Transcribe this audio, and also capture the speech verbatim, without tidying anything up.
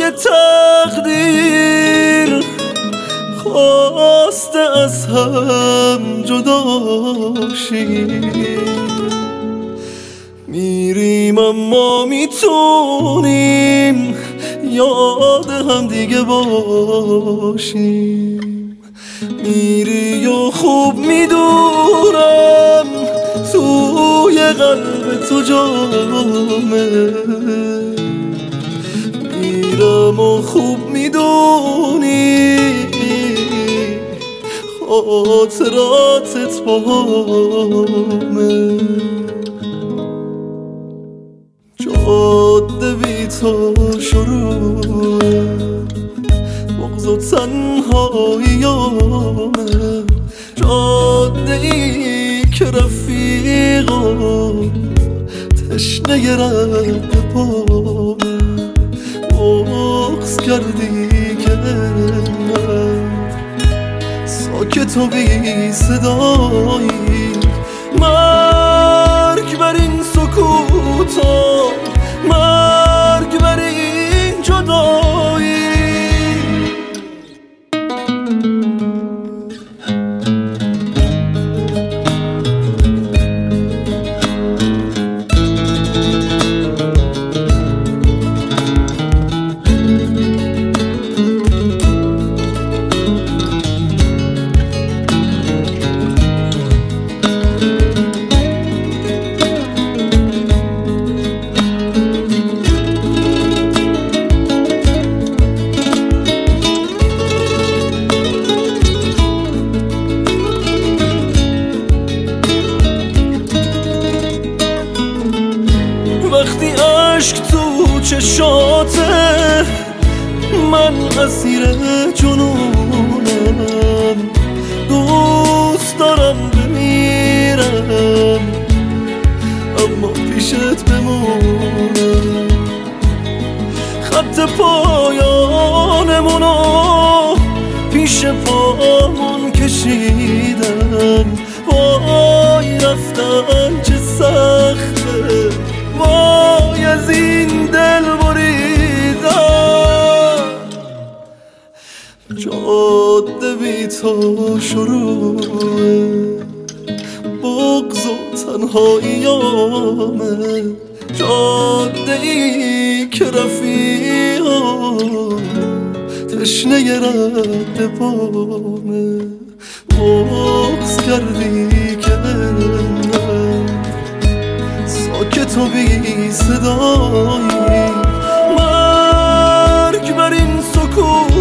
جای تقدیر خواسته از هم جدا شیم. میریم اما میتونیم یاد هم دیگه باشیم. میری و خوب میدونم توی قلب تو جامه، میرم و خوب میدونی خاطراتت باهامه. جاده بی تو شروعه، بغض و تنهاییامه. جاده ای که رفیقا تشنه رد پامه. بغض کردی که من ساکت و بی صدایی. مرگ بر این سکوتا، مرگ بر این جدایی. وقتی عشق تو چشاته من اسیر جنونم. دوست دارم بمیرم اما پیشت بمونم. خط پایانمونو پیش پامون کشیدن. وای رفتن چه سخته، وای از این دل بریدن. جاده بی تو شروعه، بغض و تنهاییامه. جاده ای که رفیقا تشنه رد پامه. بغض کردی که من ساکت و بی صدایی. مرگ بر این سکوت،